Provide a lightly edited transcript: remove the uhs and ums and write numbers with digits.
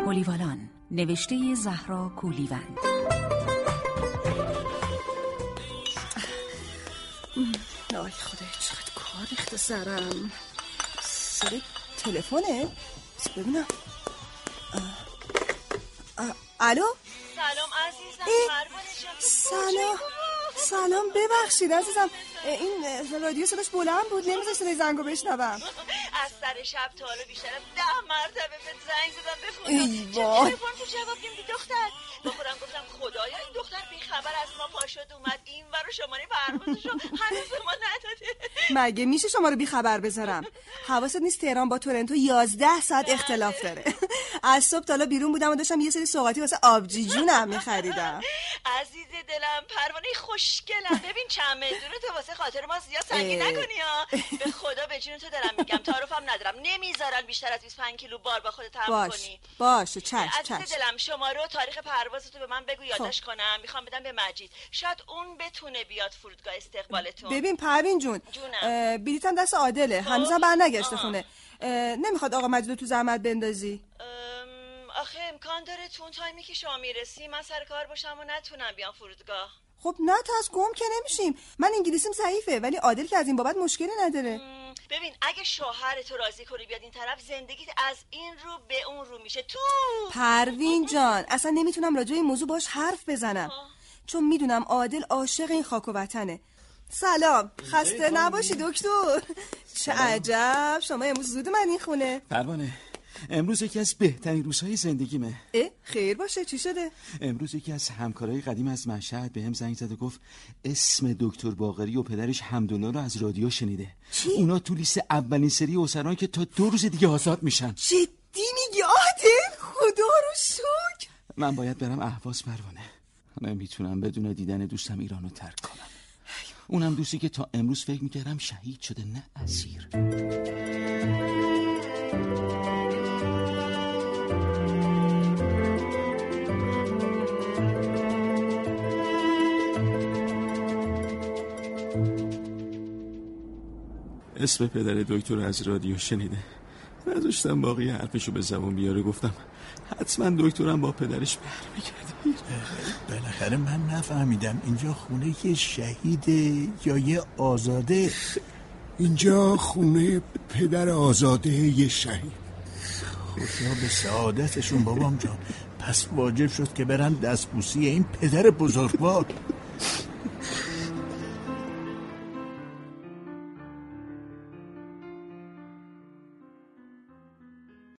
پلیوالان، نوشته زهرا کولیوند. آی خدای چقدر کار ریخته سرم. سر تلفنه؟ ببینم. الو؟ سلام عزیزم. سلام ببخشید عزیزم، این رادیو صداش بلند بود، نمیذاشت صدای زنگو بشنوم. از سر شب تا حالا بیشتر 10 مرتبه به زنگ زدم به خدا. ای تلفن تو جواب نمیدی دختر؟ با خودم گفتم خدایا این دختر بیخبر از ما پا شد اومد این ور شماره پروازشو هنوز ما نداده. مگه میشه شما رو بیخبر بذارم؟ حواست نیست تهران با تورنتو 11 ساعت اختلاف داره. از صبح تا حالا بیرون بودم و داشتم یه سری سوغاتی واسه آبجی جونم می‌خریدم. عزیز دلم پروانه خوشگلم، ببین چند میلیون تو واسه خاطر ما زیاد سنگین نکنی ها. به خدا به جون تو دارم میگم، تعارفم ندارم، نمیذارن بیشتر از 25 کیلو بار با خودت حمل کنی. باشه چشم. عزیز دلم شماره و تاریخ پروازتو به من بگو یادداشت کنم، میخوام بدم به مجید، شاید اون بتونه بیاد فرودگاه استقبالتون. ببین پروین جون، بلیطم دست عادله، هنوزم برنگشته خونه. نمیخواد آقا مجیدو تو زحمت بندازی؟ آخه امکان داره تو اون تایمی که شما میرسی من سر کار باشم و نتونم بیام فرودگاه. خب نه از گم که نمیشیم. من انگلیسیم ضعیفه ولی عادل که از این بابت مشکلی نداره. ببین اگه شوهرتو راضی کنی بیاد این طرف، زندگیت از این رو به اون رو میشه. تو پروین جان اصلا نمیتونم راجع به این موضوع باش حرف بزنم چون میدونم عادل عاشق این خاک و وطنه. سلام، خسته نباشی دکتر. چه عجب شما امروز زود من این خونه. پروانه امروز یکی از بهترین روزهای زندگیمه. خیر باشه، چی شده؟ امروز یکی از همکارای قدیم از مشهد بهم زنگ زد و گفت اسم دکتر باقری و پدرش حمدالله رو از رادیو شنیده. چی؟ اونا تو لیست اولین سری اسران که تا 2 روز دیگه آزاد میشن. جدی میگی عادل؟ خدا رو شکر. من باید برم اهواز پروانه. نمیتونم بدون دیدن دوستم ایرانو ترک کنم. اونم دوستی که تا امروز فکر میکردم شهید شده، نه اسیر. اسم پدر دکتر از رادیو شنیده. نذاشتم باقی حرفشو به زبون بیاره، گفتم حتما دکترم با پدرش برمیگرده. بالاخره من نفهمیدم اینجا خونه یه شهیده یا یه آزاده؟ اینجا خونه پدر آزاده یه شهید. خدا به سعادتشون بابام جان. پس واجب شد که برن دستبوسی این پدر بزرگوار.